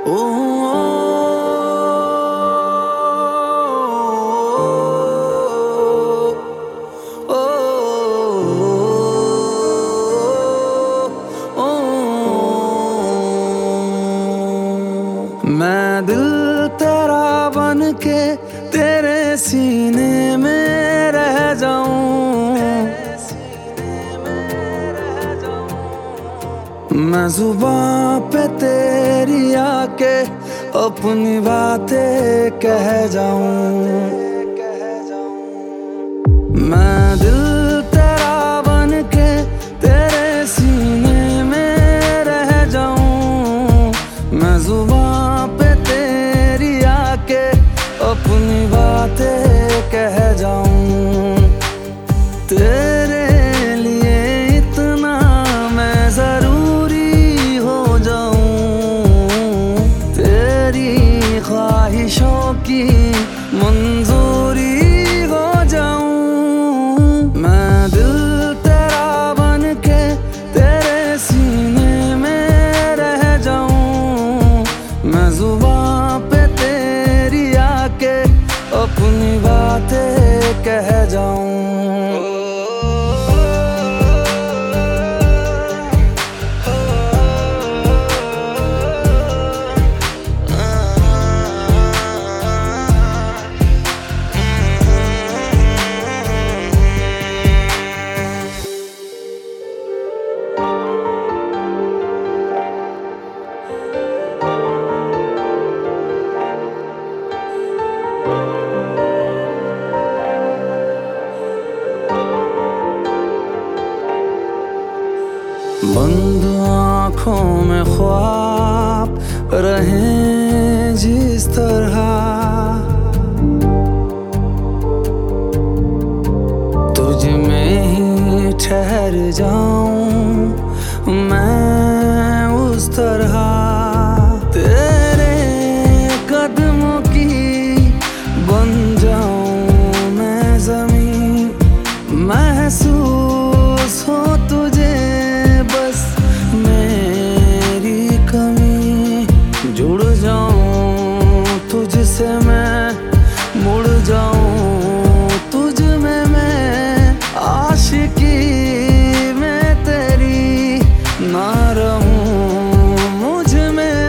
ओ, ओ, ओ, मैं दिल तेरा बन के तेरे सीने में रह जाऊं, मैं जुबां पे तेरी आके अपनी बातें कह जाऊं। मैं दिल तेरा बन के तेरे सीने में रह जाऊं, मैं जुबां पे तेरी आके अपनी बातें कह जाऊं। तेरे लिए इतना मैं जरूरी हो जाऊं, तेरी ख्वाहिशों की मंजूरी हो जाऊं। मैं दिल तेरा बन के तेरे सीने में रह जाऊं, मैं जुबां पे तेरी आके अपनी बातें कह जाऊं। बंद आँखों में ख्वाब रहें जिस तरह, तुझ में ही ठहर जाऊं मैं उस तरह। तेरे कदमों की बन जाऊं मैं ज़मीं, महसूस हो तुझे जुड़ जाऊं तुझसे मैं, मुड़ जाऊं तुझ में मैं, आशिकी में तेरी ना रहूं मुझ में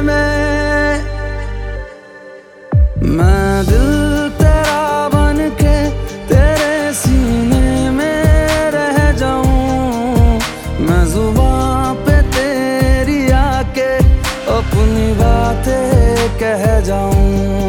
मैं दिल तेरा बन के तेरे सीने में रह जाऊं, मैं जुबां पे तेरी आके अपनी बातें कह जाऊं।